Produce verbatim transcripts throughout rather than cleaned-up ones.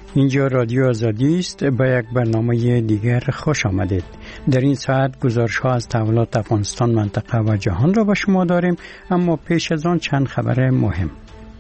اینجا رادیو آزادی است. با یک برنامه دیگر خوش آمدید. در این ساعت گزارش ها از تحولات افغانستان، منطقه و جهان را به شما داریم، اما پیش از آن چند خبر مهم.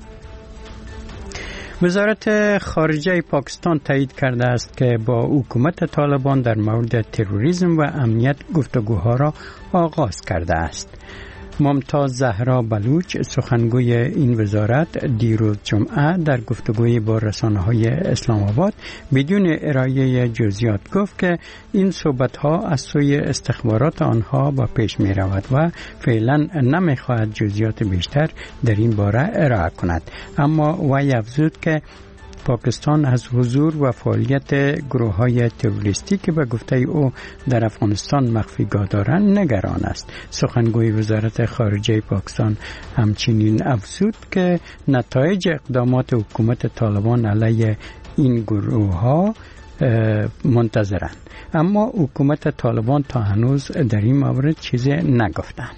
وزارت خارجه پاکستان تایید کرده است که با حکومت طالبان در مورد تروریسم و امنیت گفتگوها را آغاز کرده است. ممتاز زهرا بلوچ، سخنگوی این وزارت، دیروز جمعه در گفتگوی با رسانه‌های اسلام آباد بدون ارائه جزئیات گفت که این صحبت‌ها از سوی استخبارات آنها با پیش می رود و فعلا نمی خواهد جزئیات بیشتر در این باره ارائه کند. اما وی افزود که پاکستان از حضور و فعالیت گروه‌های تروریستی که به گفته او در افغانستان مخفیگاه دارند نگران است. سخنگوی وزارت خارجه پاکستان همچنین افزود که نتایج اقدامات حکومت طالبان علیه این گروه‌ها منتظرند، اما حکومت طالبان تا هنوز در این مورد چیزی نگفتند.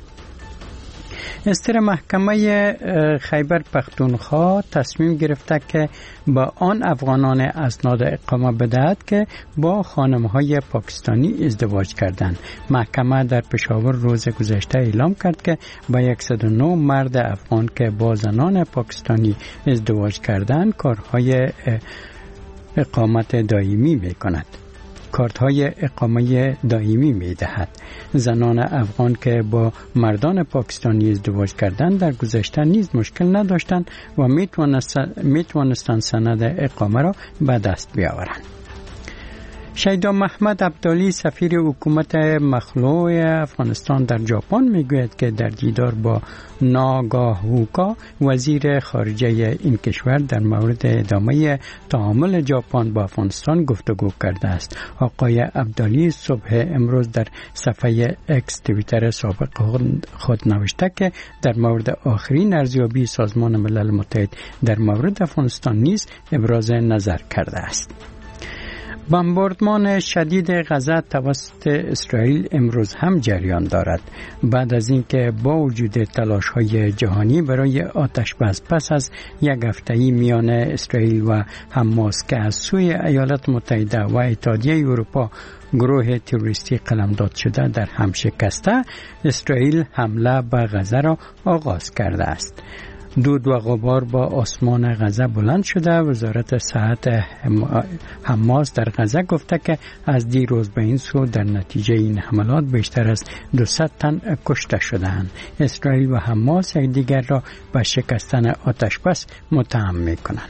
استر محکمه خیبر پختونخوا تصمیم گرفته که با آن افغانان اسناد اقامه بدهد که با خانم‌های پاکستانی ازدواج کردند. محکمه در پشاور روز گذشته اعلام کرد که با صد و نه مرد افغان که با زنان پاکستانی ازدواج کردند کارهای اقامت دائمی می‌کند. کارت های اقامه دائمی می دهد. زنان افغان که با مردان پاکستانی ازدواج کردند در گذشته نیز مشکل نداشتند و می توانستند سند اقامه را به دست بیاورند. شیدا محمد عبدالی، سفیر حکومت مخلوع افغانستان در ژاپن، میگوید که در دیدار با ناگاهوکا، وزیر خارجه این کشور، در مورد ادامه تعامل ژاپن با افغانستان گفتگو کرده است. آقای عبدالی صبح امروز در صفحه اکس توییتر سابق خود نوشته که در مورد آخرین ارزیابی سازمان ملل متحد در مورد افغانستان نیز ابراز نظر کرده است. بمباردمان شدید غزه توسط اسرائیل امروز هم جریان دارد. بعد از اینکه با وجود تلاش‌های جهانی برای آتش‌بس پس از یک هفته‌ای میان اسرائیل و حماس که از سوی ایالات متحده و اتحادیه اروپا گروه تروریستی قلمداد شده در هم شکسته، اسرائیل حمله به غزه را آغاز کرده است. دود و غبار با آسمان غزه بلند شده. وزارت صحت حماس در غزه گفته که از دیروز به این سو در نتیجه این حملات بیشتر از دویست تن کشته شده‌اند. اسرائیل و حماس یکدیگر را به شکستن آتش‌بس متهم می‌کنند.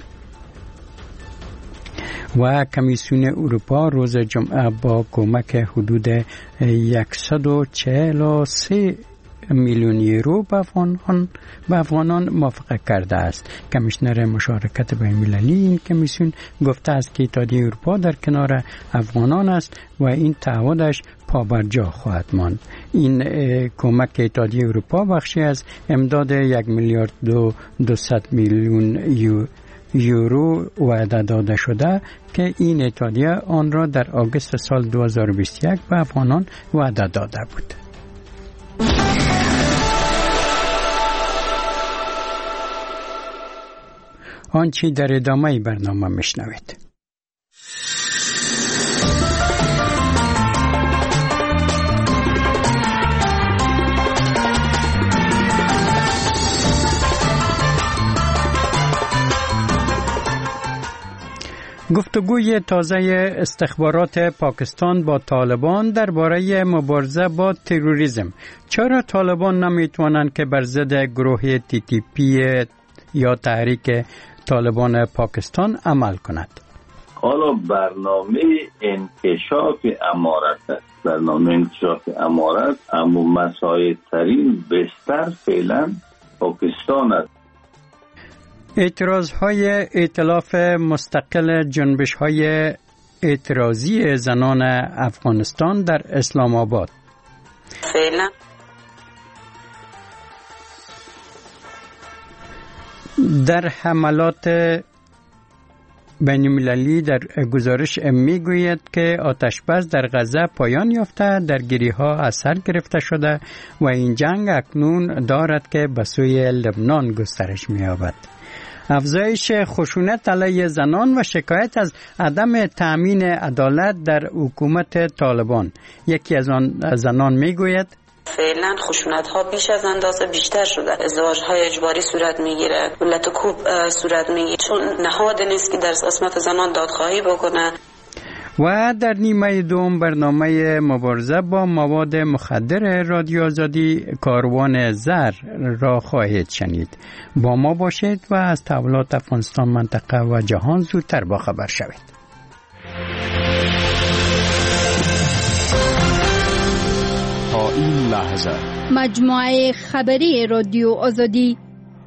و کمیسیون اروپا روز جمعه با کمک حدود صد و چهل و سه میلیون یورو به افغانان به افغانان موافقه کرده است. کمیشنر مشارکت بین‌المللی این کمیسیون گفته است که اتحادیه اروپا در کنار افغانان است و این تعهدش پابرجا خواهد ماند. این کمک اتحادیه اروپا بخشی از امداد یک میلیارد و دویست میلیون یورو وعده داده شده که این اتحادیه آن را در آگوست سال دو هزار و بیست و یک به افغانان وعده داده بود. آنچه در ادامه برنامه میشنوید. گفتگوی تازه استخبارات پاکستان با طالبان درباره مبارزه با تروریسم. چرا طالبان نمیتوانند که بر ضد گروه تی تی پی یا تحریک طالبان پاکستان عمل کند؟ حالا برنامه انکشاف امارت است. برنامه انکشاف امارت اما مساعد ترین بستر فعلا پاکستان است. اعتراض های ائتلاف مستقل جنبش های اعتراضی زنان افغانستان در اسلام آباد. فعلا در حملات بین‌المللی در گزارش میگوید که آتش‌بس در غزه پایان یافته، درگیری‌ها از سر گرفته شده و این جنگ اکنون دارد که به سوی لبنان گسترش می‌یابد. افزایش خشونت علیه زنان و شکایت از عدم تأمین عدالت در حکومت طالبان. یکی از آن زنان میگوید فعلا خشونت ها بیش از اندازه بیشتر شده، ازدواج های اجباری صورت میگیره، ولت و کوب صورت میگیره، چون نهاد نیست که در قسمت زنان دادخواهی بکنه. و در نیمه دوم برنامه مبارزه با مواد مخدر رادیو آزادی کاروان زر را خواهید شنید. با ما باشید و از تحولات افغانستان، منطقه و جهان زودتر با خبر شوید. تا این لحظه مجموعه خبری رادیو آزادی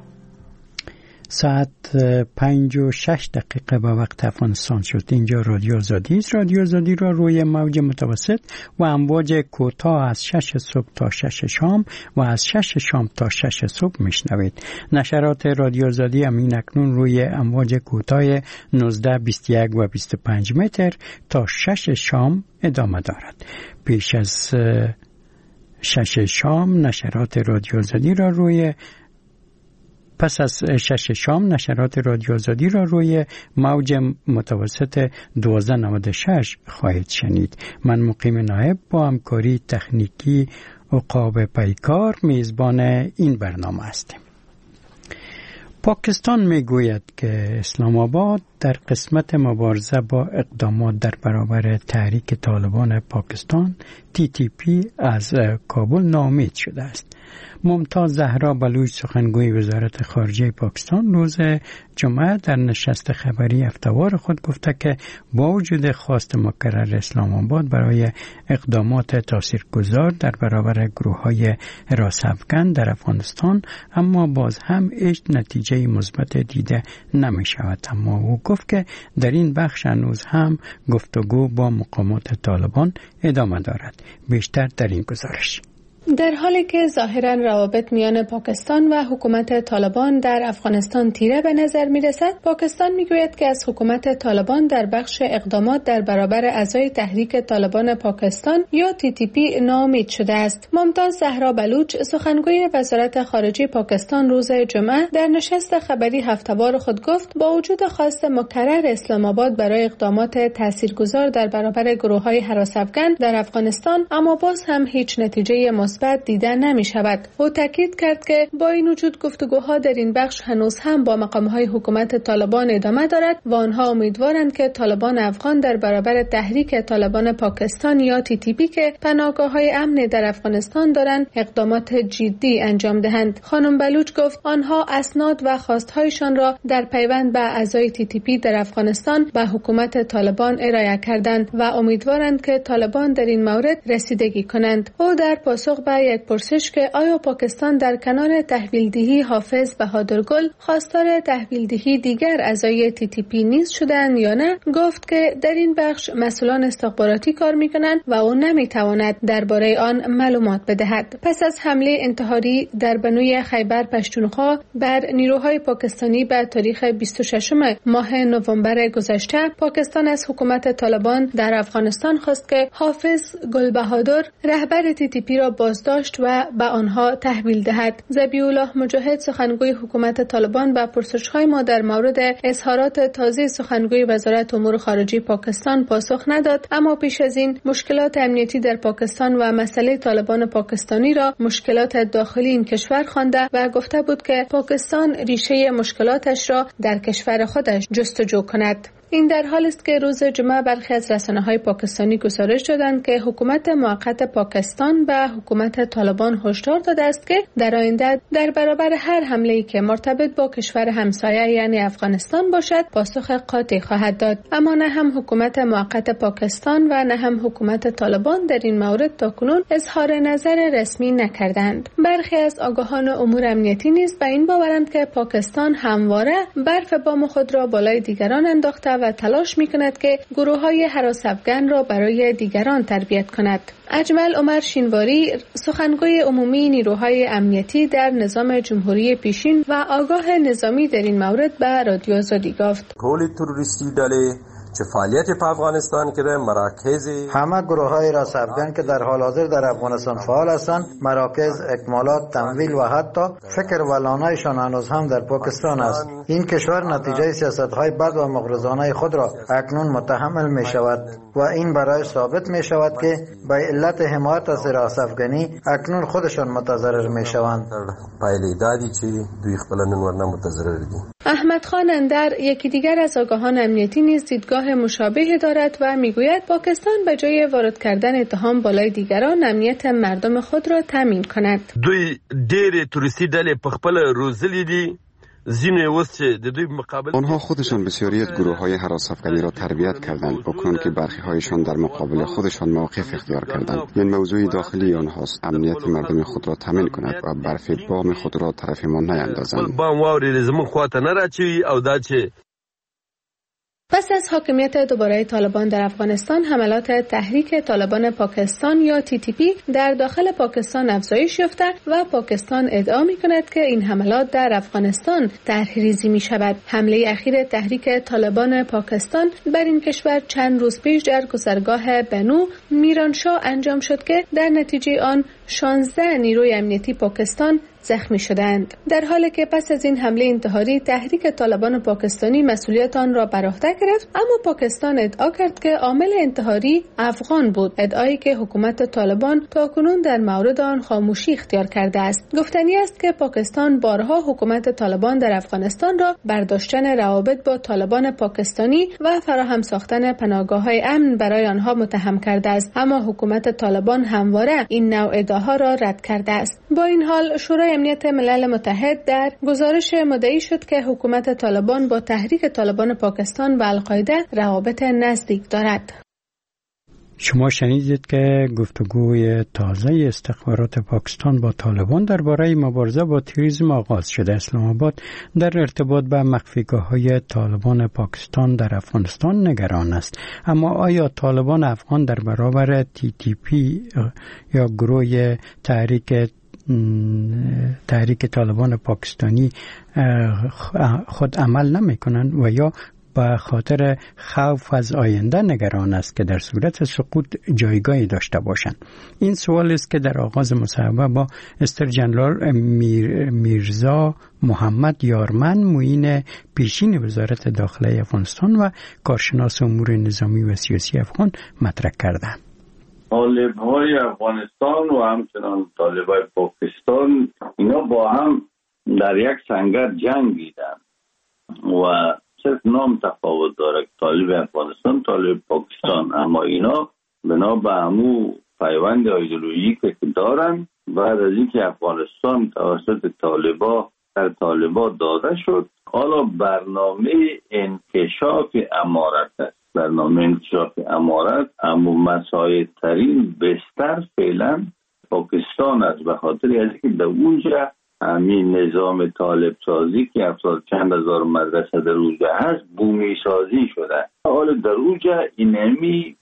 ساعت پنج و شش دقیقه به وقت افغانستان شد. اینجا رادیو آزادی است. رادیو آزادی را روی موج متوسط و امواج کوتاه از شش صبح تا شش شام و از شش شام تا شش صبح میشنوید. نشرات رادیو آزادی همین اکنون روی امواج کوتاه نوزده، بیست و یک و بیست و پنج متر تا شش شام ادامه دارد. پیش از شش شام نشرات رادیو آزادی را روی پس از شش شام نشرات رادیو آزادی را روی موج متوسط دوازده نود و شش خواهید شنید. من مقیم نایب با همکاری تکنیکی عقاب پیکار میزبان این برنامه هستیم. پاکستان میگوید که اسلام آباد در قسمت مبارزه با اقدامات در برابر تحریک طالبان پاکستان تی تی پی از کابل ناامید شده است. ممتاز زهرا بلوچ سخنگوی وزارت خارجه پاکستان روز جمعه در نشست خبری هفته‌وار خود گفته که با وجود خواست مکرر اسلام آباد برای اقدامات تاثیرگذار در برابر گروه‌های حراس افغان در افغانستان، اما باز هم هیچ نتیجه مثبت دیده نمی‌شود. اما او گفت که در این بخش هنوز هم گفتگو با مقامات طالبان ادامه دارد. بیشتر در این گزارش. در حالی که ظاهراً روابط میان پاکستان و حکومت طالبان در افغانستان تیره به نظر می رسد، پاکستان می گوید که از حکومت طالبان در بخش اقدامات در برابر اعضای تحریک طالبان پاکستان یا تی تی پی ناامید شده است. ممتاز زهرا بلوچ سخنگوی وزارت خارجه پاکستان روز جمعه در نشست خبری هفته‌وار خود گفت با وجود خواست مکرر اسلام آباد برای اقدامات تاثیرگذار در برابر گروه‌های حراس افغان در افغانستان، اما باز هم هیچ نتیجه مثبت دیده نمی شود. او تاکید کرد که با این وجود گفتگوها در این بخش هنوز هم با مقامهای حکومت طالبان ادامه دارد و آنها امیدوارند که طالبان افغان در برابر تحریک طالبان پاکستان یا تی تی پی که پناهگاه‌های امن در افغانستان دارند اقدامات جدی انجام دهند. خانم بلوچ گفت آنها اسناد و خواستهایشان را در پیوند به اعضای تی تی پی در افغانستان به حکومت طالبان ارائه کردند و امیدوارند که طالبان در این مورد رسیدگی کنند. او در پاسخ به یک پرسش که آیا پاکستان در کنار تحویلدهی حافظ بهادرگل خواستار تحویلدهی دیگر اعضای تی تی پی نیز شدند یا نه، گفت که در این بخش مسئولان استخباراتی کار میکنند و او نمیتواند درباره آن معلومات بدهد. پس از حمله انتحاری در بنوی خیبر پشتونخوا بر نیروهای پاکستانی به تاریخ بیست و ششم ماه نوامبر گذشته، پاکستان از حکومت طالبان در افغانستان خواست که حافظ گل بهادر رهبر تی تی پی را بازداشت و به آنها تحویل دهد. ذبیح الله مجاهد سخنگوی حکومت طالبان به پرسش‌های ما در مورد اظهارات تازه سخنگوی وزارت امور خارجه پاکستان پاسخ نداد، اما پیش از این مشکلات امنیتی در پاکستان و مسئله طالبان پاکستانی را مشکلات داخلی این کشور خوانده و گفته بود که پاکستان ریشه مشکلاتش را در کشور خودش جستجو کند. این در حال است که روز جمعه برخی از رسانه‌های پاکستانی گزارش دادند که حکومت موقت پاکستان به حکومت طالبان هشدار داده است که در آینده در برابر هر حمله‌ای که مرتبط با کشور همسایه یعنی افغانستان باشد پاسخ قاطع خواهد داد. اما نه هم حکومت موقت پاکستان و نه هم حکومت طالبان در این مورد تاکنون اظهار نظر رسمی نکردند. برخی از آگاهان امور امنیتی نیز به این باورند که پاکستان همواره برف بام خود را بالای دیگران انداخته و تلاش می‌کند که گروه‌های حراس افغان را برای دیگران تربیت کند. اجمل عمر شینواری سخنگوی عمومی نیروهای امنیتی در نظام جمهوری پیشین و آگاه نظامی در این مورد به رادیو آزادی گفت: ټول تروریستي ډلې چه فعالیت په افغانستان کې ده مراکز همه گروه های راست افغان که در حال حاضر در افغانستان فعال هستند مراکز اکمالات تمویل و حتی فکر و لانه‌شان هنوز هم در پاکستان است. این کشور نتیجه سیاست های بد و مغرضانه خود را اکنون متحمل می شود و این برای ثابت می شود که به علت حمایت از راست افغانی اکنون خودشان متضرر می شوند. پایله دادی چې دوی خپل نن ورنه متضرر دي. احمد خان اندر یکی دیگر از آگاهان امنیتی نیز دیدگاه مشابه دارد و میگوید پاکستان به جای وارد کردن اتهام بالای دیگران امنیت مردم خود را تامین کند. دوی ډېر توریستی ډلې په خپل روزلې دي. آنها خودشان بسیاری از گروه های هراس افغانی را تربیت کردند بکنون که برخی هایشان در مقابل خودشان موقف اختیار کردند. این موضوع داخلی آنهاست امنیت مردم خود را تامین کند و برف بام خود را طرف ما نیندازند. پس از حاکمیت دوباره طالبان در افغانستان حملات تحریک طالبان پاکستان یا تی تی پی در داخل پاکستان افزایش یافته و پاکستان ادعا می‌کند که این حملات در افغانستان طرح‌ریزی می‌شود. حمله اخیر تحریک طالبان پاکستان بر این کشور چند روز پیش در گذرگاه بنو میرانشاه انجام شد که در نتیجه آن شانزده نیروی امنیتی پاکستان زخمی شدند. در حالی که پس از این حمله انتحاری تحریک طالبان پاکستانی مسئولیت آن را بر عهده گرفت، اما پاکستان ادعا کرد که عامل انتحاری افغان بود، ادعایی که حکومت طالبان تاکنون در مورد آن خاموشی اختیار کرده است. گفتنی است که پاکستان بارها حکومت طالبان در افغانستان را برداشتن روابط با طالبان پاکستانی و فراهم ساختن پناهگاه‌های امن برای آنها متهم کرده است، اما حکومت طالبان همواره این نوع ادعاها را رد کرده است. با این حال شورای امنیت ملل متحد در گزارش مدعی شد که حکومت طالبان با تحریک طالبان پاکستان و القاعده روابط نزدیک دارد. شما شنیدید که گفتگوی تازه استخبارات پاکستان با طالبان درباره مبارزه با تروریسم آغاز شده. اسلام آباد در ارتباط به مخفیگاه‌های طالبان پاکستان در افغانستان نگران است. اما آیا طالبان افغان در برابر تی تی پی یا گروه تحریک تحریک طالبان پاکستانی خود عمل نمی کنند و یا به خاطر خوف از آینده نگران است که در صورت سقوط جایگاهی داشته باشند؟ این سوال است که در آغاز مصاحبه با استر جنرال میر، میرزا محمد یارمن معین پیشین وزارت داخله افغانستان و کارشناس امور نظامی و سیاسی افغان مطرح کردند. طالب‌های افغانستان و همچنان طالب‌های پاکستان اینا با هم در یک سنگر جنگیدن و صرف نام تفاوت داره، طالب افغانستان طالب پاکستان، اما اینا بنا به همو پیوند ایدئولوژیکی که دارن بعد از اینکه افغانستان توسط طالبا در طالبا داده شد، حالا برنامه انکشاف امارت است. برنامه انکشاف امارت اما مساعد ترین بستر فعلا پاکستان است، به خاطر از اینکه در اونجا همین نظام طالب سازی که افسار چند هزار مدرسه در اونجا هست بومی سازی شده. حالا در اونجا این همی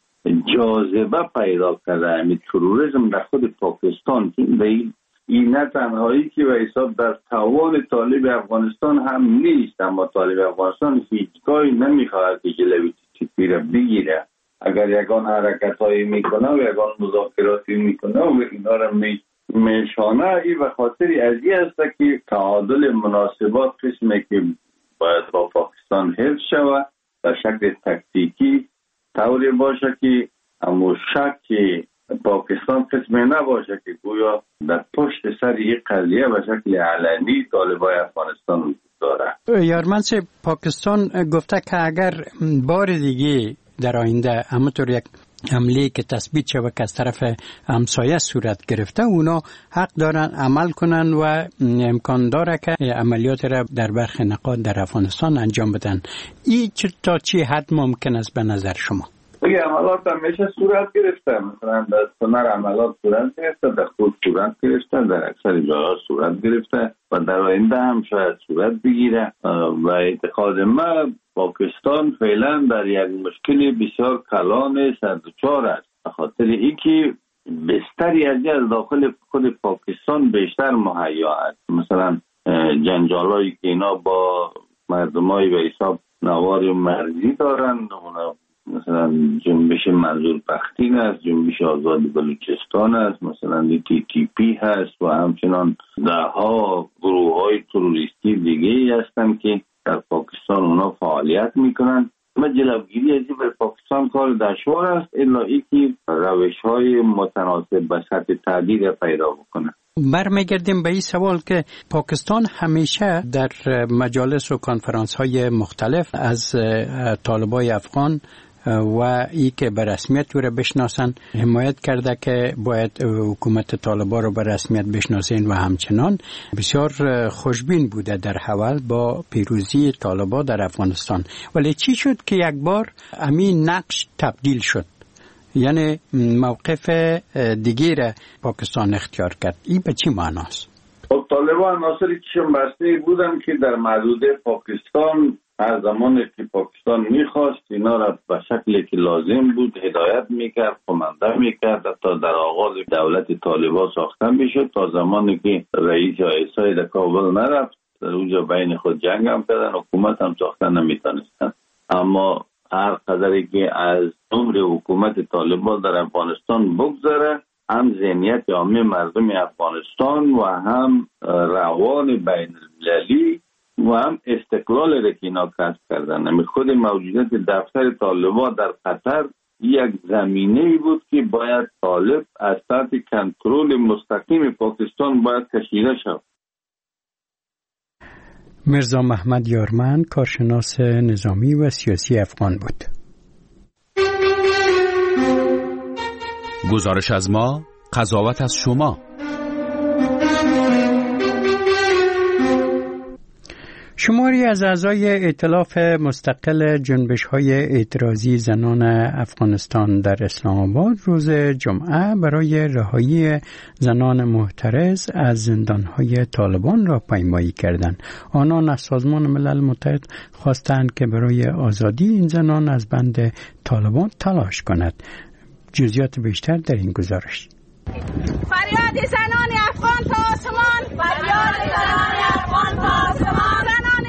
جاذبه پیدا کرده، همین تروریسم در خود پاکستان که این نه تنهایی که به حساب در توان طالب افغانستان هم نیست، اما طالب افغانستان هیچگاهی نمیخواهد که جلوی تی را بگیره. اگر یگان حرکت هایی میکنه و یگان مذاکراتی میکنه و اینا را می میشانه، این به خاطر ازی است که تعادل مناسبات قسمی که باید با پاکستان حفظ شود در شکل تکتیکی طوری باشه که اما شک پاکستان قسمی نباشه که گویا در پشت سر این قضیه به شکل علنی طالبای افغانستان وجود داره. یارمن سے پاکستان گفته که اگر بار دیگه در آینده همونطور یک حمله که تثبیت شود که از طرف همسایه صورت گرفته، اونا حق دارن عمل کنن و امکان داره که عملیات را در برخی نقاط در افغانستان انجام بدن. این تا چی حد ممکن است به نظر شما؟ این عملات همیشه صورت گرفته، مثلا در سنر عملات صورت گرفته، در خود صورت گرفته، در اکثر جاها صورت گرفته و در آینده هم شاید صورت بگیره و اعتقاد من پاکستان فعلا در یک مشکل بسیار کلان سردچار است، به خاطر اینکه بستری از داخل خود پاکستان بیشتر مهیا است. مثلا جنجالایی که اینا با مردمای به حساب نوار مرزی دارن، اونا مثلا جنبش منظور بختین است، جنبش آزاد بلوچستان است، مثلا تی تی پی هست و همچنان دهها گروه های تروریستی دیگه هستند که در پاکستان اونا فعالیت میکنن. ما جلوگیری از این بر پاکستان کار دشوار است الا اینکه روش های متناسب به سطح تهدید پیدا بکنه. برمیگردیم به این سوال که پاکستان همیشه در مجالس و کنفرانس های مختلف از طالبای افغان و ای که به رسمیت او را بشناسن حمایت کرده که باید حکومت طالبان رو به رسمیت بشناسین و همچنان بسیار خوشبین بوده در حول با پیروزی طالبان در افغانستان. ولی چی شد که یک بار همین نقش تبدیل شد، یعنی موقف دیگه را پاکستان اختیار کرد؟ این به چی معناست؟ خب طالبان عناصری چشم بسته بودن که در محدوده پاکستان هر زمانی که پاکستان میخواست اینا را به شکلی که لازم بود هدایت میکرد، کمانده میکرد. تا در آغاز دولت طالبان ساخته میشد تا زمانی که رئیس ایسای در کابل نرفت، در اونجا بین خود جنگ هم کردن، حکومت هم ساخته نمیتونستن. اما هر قدری که از عمر حکومت طالبان در افغانستان بگذره، هم ذهنیت عامه مردم افغانستان و هم روان بین المللی و هم استقلال را که اینا کسب کردن. خود موجودیت دفتر طالبان در قطر یک زمینه بود که باید طالب از تحت کنترل مستقیم پاکستان باید کشیده شد. مرزا محمد یارمن کارشناس نظامی و سیاسی افغان بود. گزارش از ما، قضاوت از شما. شماری از اعضای ائتلاف مستقل جنبش‌های اعتراضی زنان افغانستان در اسلام آباد روز جمعه برای رهایی زنان محترس از زندان‌های طالبان را پیمایی کردند. آنان از سازمان ملل متحد خواستند که برای آزادی این زنان از بند طالبان تلاش کند. جزئیات بیشتر در این گزارش. فریاد زنان افغان تا آسمان، فریاد زنان افغان تا آسمان.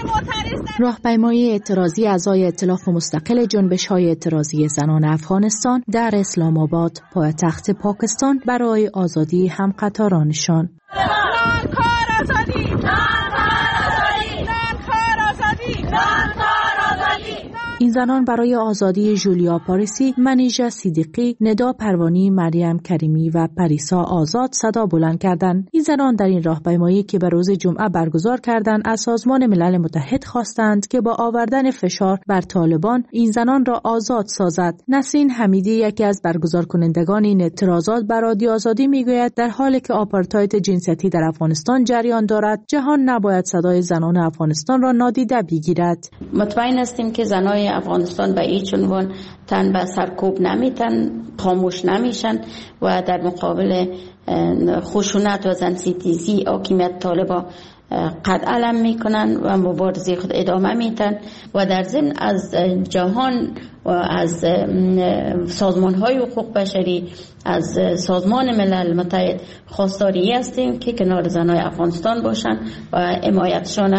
راهپیمایی اعتراضی اعضای ائتلاف مستقل جنبش‌های اعتراضی زنان افغانستان در اسلام آباد پایتخت پاکستان برای آزادی همقطارانشان. نان کار آزادی، نان کار آزادی، نان کار آزادی، نان کار آزادی. این زنان برای آزادی جولیا پاریسی، منیژه صدیقی، ندا پروانی، مریم کریمی و پریسا آزاد صدا بلند کردند. این زنان در این راهپیمایی که به روز جمعه برگزار کردند از سازمان ملل متحد خواستند که با آوردن فشار بر طالبان این زنان را آزاد سازد. نسرین حمیدی یکی از برگزار کنندگان این اعتراضات بر رادیو آزادی میگوید در حالی که آپارتاید جنسیتی در افغانستان جریان دارد، جهان نباید صدای زنان افغانستان را نادیده بگیرد. مطمئن هستیم که زنان افغانستان به هیچ عنوان تن به سرکوب نمیتن، خاموش نمیشن و در مقابل خشونت و زنستیزی حاکمیت طالبان قد علم میکنن و مبارزه خود ادامه میدن و در ضمن از جهان و از سازمان های حقوق بشری، از سازمان ملل متحد خواستاری هستیم که کنار زنای افغانستان باشن و حمایتشان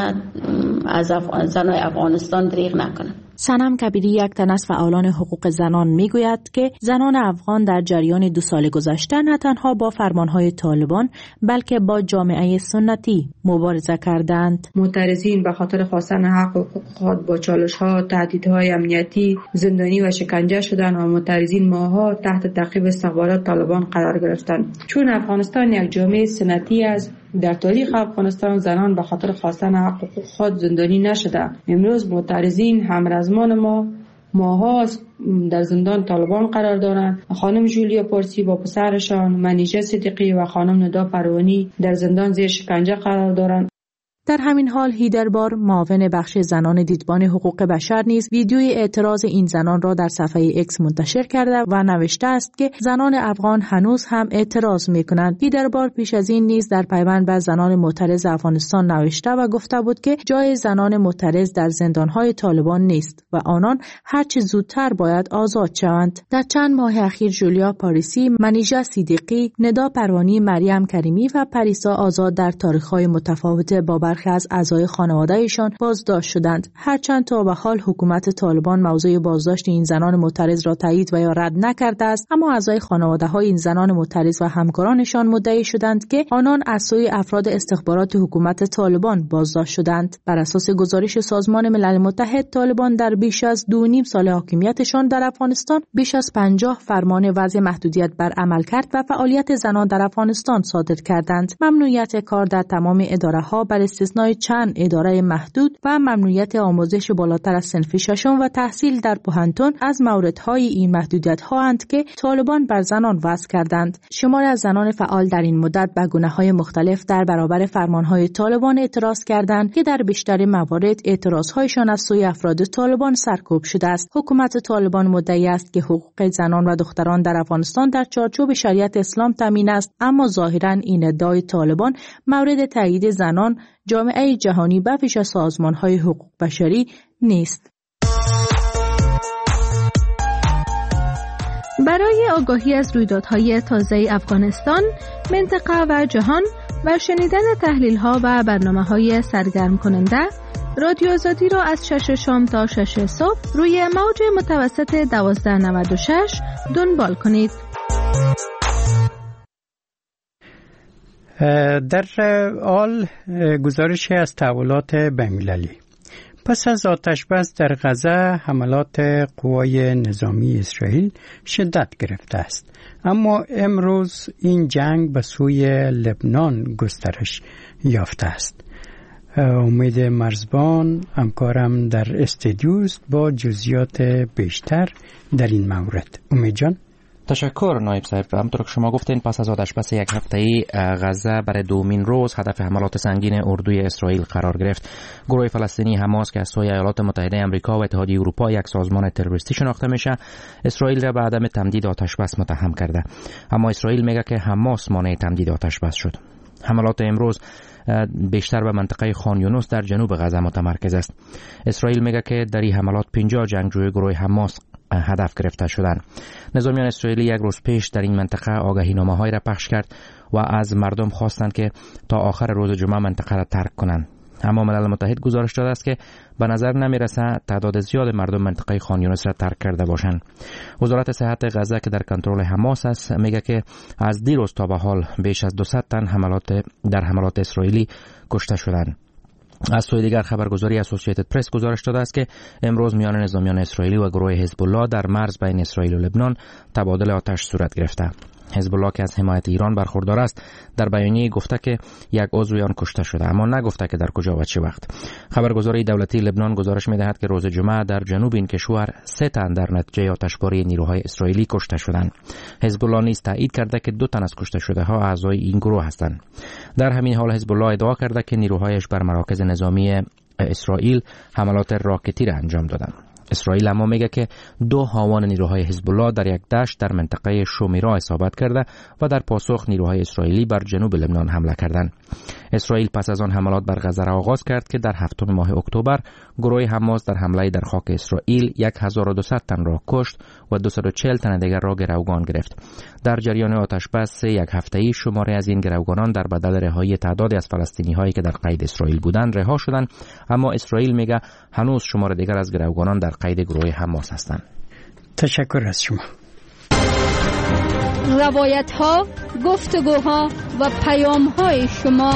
از زنای افغانستان دریغ نکنن. صنم کبیری یک تن از فعالان حقوق زنان میگوید که زنان افغان در جریان دو سال گذشته نه تنها با فرمانهای طالبان بلکه با جامعه سنتی مبارزه کردند. معترضین به خاطر خواستن حق و حقوق خود با چالش‌ها، تهدیدهای امنیتی، زندانی و شکنجه شدند و معترضین ماه‌ها تحت تعقیب استخبارات طالبان قرار گرفتند. چون افغانستان یک جامعه سنتی است، در تاریخ افغانستان زنان به خاطر خواستن حق و حقوق خود زندانی نشده. امروز معترضین همرزمان ما ماها در زندان طالبان قرار دارند. خانم جولیا پارسی با پسرشان منیژه صدیقی و خانم ندا پروانی در زندان زیر شکنجه قرار دارند. در همین حال هیدربار معاون بخش زنان دیدبان حقوق بشر نیز ویدیوی اعتراض این زنان را در صفحه اکس منتشر کرده و نوشته است که زنان افغان هنوز هم اعتراض می‌کنند. هیدربار پیش از این نیز در پیوند به زنان معترض افغانستان نوشته و گفته بود که جای زنان معترض در زندان‌های طالبان نیست و آنان هر چه زودتر باید آزاد شوند. در چند ماه اخیر جولیا پاریسی، منیژه صدیقی، ندا پروانی، مریم کریمی و پریسا آزاد در تاریخ‌های متفاوت با برخی برخی از اعضای خانواده‌شان بازداشت شدند. هرچند تا به حال حکومت طالبان موضوع بازداشت این زنان معترض را تایید و یا رد نکرده است، اما اعضای خانواده‌های این زنان معترض و همکارانشان مدعی شدند که آنان از سوی افراد استخبارات حکومت طالبان بازداشت شدند. بر اساس گزارش سازمان ملل متحد، طالبان در بیش از دو نیم سال حاکمیتشان در افغانستان بیش از پنجاه فرمان وضع محدودیت بر عملکرد و فعالیت زنان در افغانستان صادر کردند. ممنوعیت کار در تمام اداره‌ها بر استثنای چند اداره محدود و ممنوعیت آموزش بالاتر از صنف ششم و تحصیل در پوهنتون از موردهای این محدودیت‌ها اند که طالبان بر زنان وضع کردند. شماری از زنان فعال در این مدت به گونه‌های مختلف در برابر فرمان‌های طالبان اعتراض کردند که در بیشتر موارد اعتراض‌هایشان از سوی افراد طالبان سرکوب شده است. حکومت طالبان مدعی است که حقوق زنان و دختران در افغانستان در چارچوب شریعت اسلام تامین است، اما ظاهراً این ادعای طالبان مورد تایید زنان، جامعه جهانی و پیش از سازمان‌های حقوق بشری نیست. برای آگاهی از رویدادهای تازه افغانستان، منطقه و جهان و شنیدن تحلیل‌ها و برنامه‌های سرگرم کننده، رادیو آزادی را از شش شام تا شش صبح روی موج متوسط دوازده نود و شش دنبال کنید. در حال گزارشی از تحولات بین‌المللی. پس از آتش‌بس در غزه، حملات قوای نظامی اسرائیل شدت گرفته است، اما امروز این جنگ به سوی لبنان گسترش یافته است. امید مرزبان همکارم در استودیوست با جزئیات بیشتر در این مورد. امید جان. تشکر نایب صاحب. همونطور که شما گفتین، پس از آتشبس یک هفته‌ای غزه برای دومین روز هدف حملات سنگین اردوی اسرائیل قرار گرفت. گروه فلسطینی حماس که از سوی ایالات متحده آمریکا و اتحادیه اروپا یک سازمان تروریستی شناخته میشه، اسرائیل را به عدم تمدید آتشبس متهم کرده، اما اسرائیل میگه که حماس مانع تمدید آتشبس شد. حملات امروز بیشتر به منطقه خان یونس در جنوب غزه متمرکز است. اسرائیل میگه که در این حملات پنجاه جنگجوی گروه حماس هدف گرفته شدند. نظامیان اسرائیلی یک روز پیش در این منطقه آگاهینامه‌هایی را پخش کرد و از مردم خواستند که تا آخر روز جمعه منطقه را ترک کنند. اما ملل متحد گزارش داده است که به نظر نمیرسه تعداد زیاد مردم منطقه خان یونس را ترک کرده باشند. وزارت صحت غزه که در کنترل حماس است میگه که از دیروز تا به حال بیش از دویست تن حملات در حملات اسرائیلی کشته شدند. از سوی دیگر خبرگزاری اسوسییتد پرس گزارش داده است که امروز میان نظامیان اسرائیلی و گروه حزب الله در مرز بین اسرائیل و لبنان تبادل آتش صورت گرفته. حزب الله که از حمایت ایران برخوردار است در بیانیه گفته که یک عضو آن کشته شده، اما نگفته که در کجا و چه وقت. خبرگزاری دولتی لبنان گزارش می‌دهد که روز جمعه در جنوب این کشور سه تن در نتیجه آتشباری نیروهای اسرائیلی کشته شدند. حزب الله نیز تایید کرده که دو تن از کشته شده ها اعضای این گروه هستند. در همین حال حزب الله ادعا کرده که نیروهایش بر مراکز نظامی اسرائیل حملات راکتی را انجام دادند. اسرائیل اما میگه که دو هاوان نیروهای حزب الله در یک دشت در منطقه شومیرا اصابت کرده و در پاسخ نیروهای اسرائیلی بر جنوب لبنان حمله کردند. اسرائیل پس از آن حملات بر غزه را آغاز کرد که در هفتم ماه اکتبر گروه حماس در حمله در خاک اسرائیل هزار و دویست تن را کشت و دویست و چهل تن دیگر را گروگان گرفت. در جریان آتشبس یک هفته‌ای شماری از این گروگانان در بدل رهایی تعدادی از فلسطینی‌هایی که در قید اسرائیل بودند رها شدند، اما اسرائیل میگه هنوز شمار دیگر از گروگانان در قید گروه حماس هستند. تشکر از شما. روایت ها، گفتگوها و پیام های شما.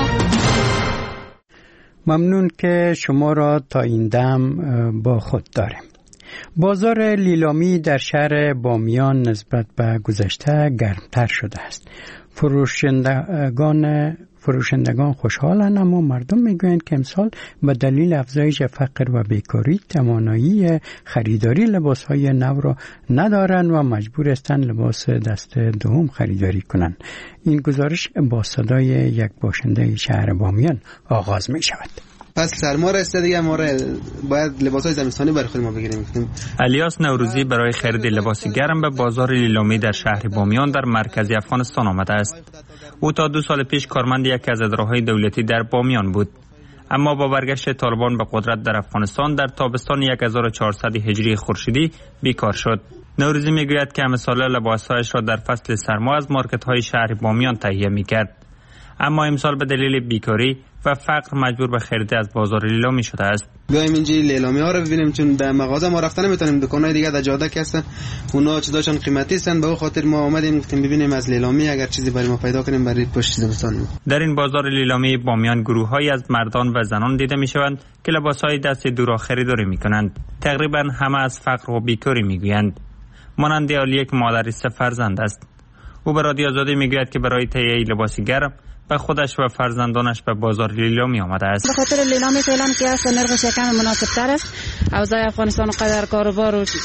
ممنون که شما را تا این دم با خود داریم. بازار لیلامی در شهر بامیان نسبت به گذشته گرمتر شده است. فروشندگان فروشندگان خوشحالند، اما مردم میگویند که امسال به دلیل افزایش فقر و بیکاری توانایی خریداری لباسهای نو را ندارند و مجبور هستند لباس دست دوم خریداری کنند. این گزارش با صدای یک باشنده شهر بامیان آغاز می شود. پس سرما رسیده دیگه، ما باید لباسای زمستانی برای خود ما بگیریم. الیاس نوروزی برای خرید لباس گرم به بازار لیلامی در شهر بامیان در مرکز افغانستان آمده است. او تا دو سال پیش کارمند یکی از اداره‌های دولتی در بامیان بود، اما با برگشت طالبان به قدرت در افغانستان در تابستان هزار و چهارصد هجری خورشیدی بیکار شد. نوروزی میگوید که همه ساله لباسهایش را در فصل سرما از مارکت‌های شهر بامیان تهیه می‌کرد، اما امسال به دلیل بیکاری و فقر مجبور به خرید از بازار لیلامی شده است. بیایم اینجا لیلامی ها رو ببینیم، چون در مغازه ما رفتن نمیتونیم، دکان‌های دیگه در جاده که هستن اونا چیزاشون قیمتی هستن، به خاطر ما اومدیم گفتیم ببینیم از لیلامی اگر چیزی برای ما پیدا کنیم برای پشت زمستان. در این بازار لیلامی بامیان گروه‌هایی از مردان و زنان دیده میشوند که لباس‌های دست دورا خریداری میکنند. تقریبا همه از فقر و بیکاری میگویند. مانند عالیه که مادری سه فرزند است. او به رادیو آزادی میگوید که برای تهیه لباس گرم به خودش و فرزندانش به بازار لیلامی آمده است. به خاطر لیلامی فعلا که است نرخش کم مناسب تر است. اوضاع افغانستان قدر کاروبار و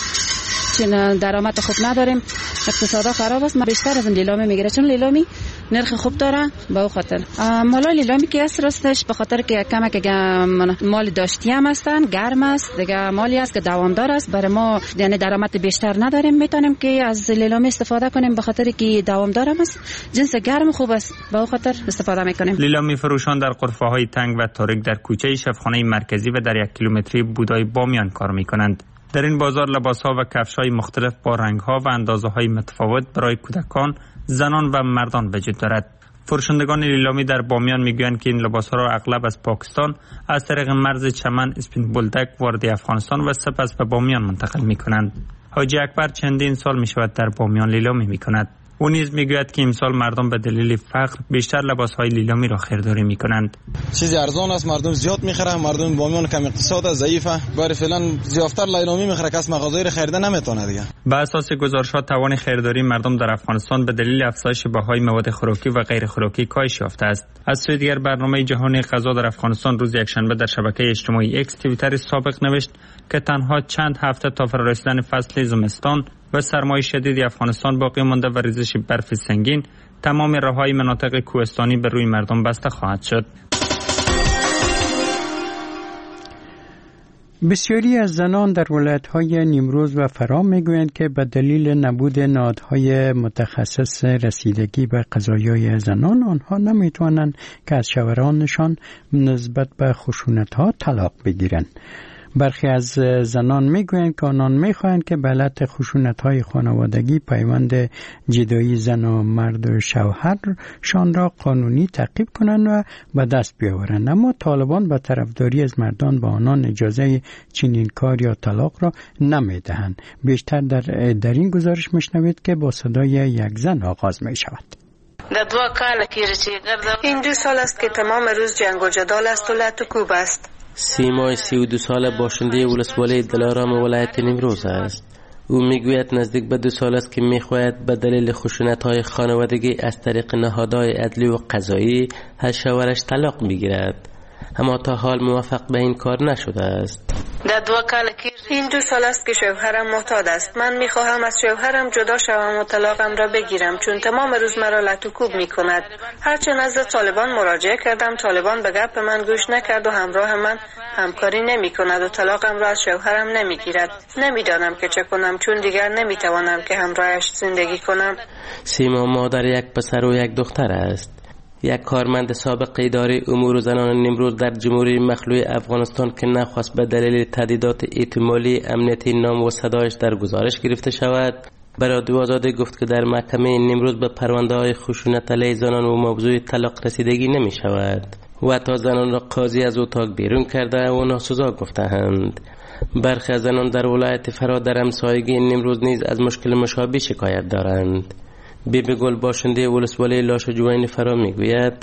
درآمد خوب نداریم، اقتصاد خراب است. ما بیشتر از لیلامی میگیره چون لیلامی نرخ خوب داره. به اون خاطر مالا لیلامی که است راستش به خاطر که کمک که مال داشتی هم هستن، گرم است دیگه، مالی است که دوامدار است. برای ما یعنی درآمد بیشتر نداریم، میتونیم که از لیلامی استفاده کنیم به خاطر که دوامدار است، جنس گرم خوب است، به اون خاطر استفاده میکنیم. لیلامی فروشان در غرفه های تنگ و تاریک در کوچه شفخانه مرکزی و در یک کیلومتری بودای بامیان کار میکنند. در این بازار لباس‌ها و کفش‌های مختلف با رنگ‌ها و اندازه‌های متفاوت برای کودکان، زنان و مردان وجود دارد. فروشندگان لیلامی در بامیان میگویند که این لباس‌ها را اغلب از پاکستان از طریق مرز چمن اسپین بولدک وارد افغانستان و سپس به بامیان منتقل می‌کنند. حاجی اکبر چندین سال می‌شود در بامیان لیلامی می‌کند. او نیز میگوید که امسال مردم به دلیل فقر بیشتر لباس‌های لیلامی را خریداری می‌کنند. چیزی ارزان است، مردم زیاد می‌خرند، مردم بامیان کم اقتصاد ضعیفه، برای فعلا زیافتر لیلامی می‌خره، کس مغازه‌ای را خریده نمی‌تونه دیگه. به اساس گزارش‌ها توان خریداری مردم در افغانستان به دلیل افزایش بهای مواد خوراکی و غیر خوراکی کاهش یافته است. از سوی دیگر برنامه جهانی غذا در افغانستان روز یکشنبه در شبکه اجتماعی ایکس توییتر سابق نوشت که تنها چند هفته تا فرارسیدن فصل زمستان و سرمای شدید افغانستان باقی مانده و ریزش برف سنگین تمام راههای مناطق کوهستانی به روی مردم بسته خواهد شد. بسیاری از زنان در ولایت‌های نیمروز و فرا میگویند که به دلیل نبود نهادهای متخصص رسیدگی به قضایای زنان آنها نمیتوانند که از شوهرانشان نسبت به خشونت‌ها طلاق بگیرند. برخی از زنان میگویند که آنان میخواهند که به علت خشونت‌های خانوادگی پیوند جدایی زن و مرد و شوهرشان را قانونی تعقیب کنند و به دست بیاورند، اما طالبان به طرفداری از مردان به آنان اجازه چنین کار یا طلاق را نمیدهند. بیشتر در در این گزارش میشنوید که با صدای یک زن آغاز می شود. این دو سال است که تمام روز جنگ و جدال است و لط و کوب است. سیمای سی و دو ساله باشنده ولسوالی دلارام ولایت نیمروز است. او میگوید نزدیک به دو سال است که میخواهد به دلیل خشونت‌های خانوادگی از طریق نهادهای عدلی و قضایی از شوهرش طلاق میگیرد، اما تا حال موفق به این کار نشده است. این دو سال است که شوهرم معتاد است. من میخواهم از شوهرم جدا شوم و طلاقم را بگیرم، چون تمام روز مرا لط و کوب میکند. هرچه نزد طالبان مراجعه کردم، طالبان به گپ من گوش نکرد و همراه من همکاری نمیکند و طلاقم را از شوهرم نمیگیرد. نمیدانم که چه کنم، چون دیگر نمیتوانم که همراهش زندگی کنم. سیما مادر یک پسر و یک دختر است. یک کارمند سابق اداره امور زنان نیمروز در جمهوری مخلوع افغانستان که نخواست به دلیل تهدیدات احتمالی امنیتی نام و صدایش در گزارش گرفته شود، برای رادیو آزادی گفت که در محکمه نیمروز به پرونده های خشونت علیه زنان و موضوع طلاق رسیدگی نمی شود و تا زنان را قاضی از اتاق بیرون کرده و ناسزا گفته‌اند. برخی از زنان در ولایت فرا در همسایگی نیمروز نیز از مشکل مشابه شکایت دارند. بی بی گل باشنده ولسوالی لاش جوین فرا میگوید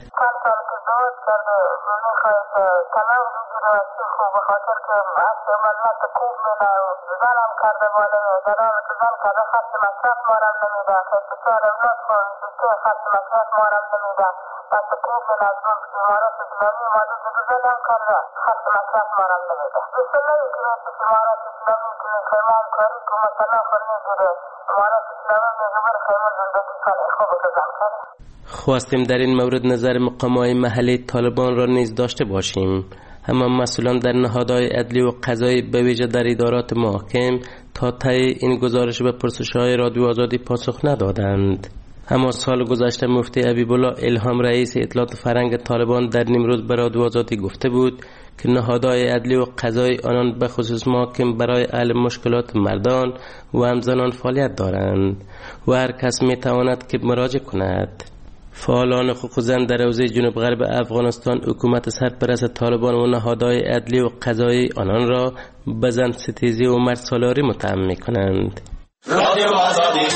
خواستیم در این مورد نظر مقامات محلی طالبان را نیز داشته باشیم، اما مسئولان در نهادهای عدلی و قضایی به ویژه در ادارات محاکم تا ته این گزارش به پرسش‌های رادیو آزادی پاسخ ندادند. اما سال گذشته مفتی حبیب الله الهام رئیس اطلاعات فرهنگ طالبان در نیمروز به رادیو آزادی گفته بود که نهادهای عدلی و قضایی آنان به خصوص محاکم برای حل مشکلات مردان و همزنان فعالیت دارند و هر کس می تواند که مراجعه کند. فعالان حقوق زن در حوزه جنوب غرب افغانستان حکومت سرپرست طالبان و نهادهای عدلی و قضایی آنان را به زن ستیزی و مرد سالاری متهم می‌کنند.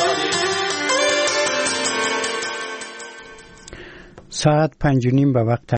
ساعت پنج و نیم به وقت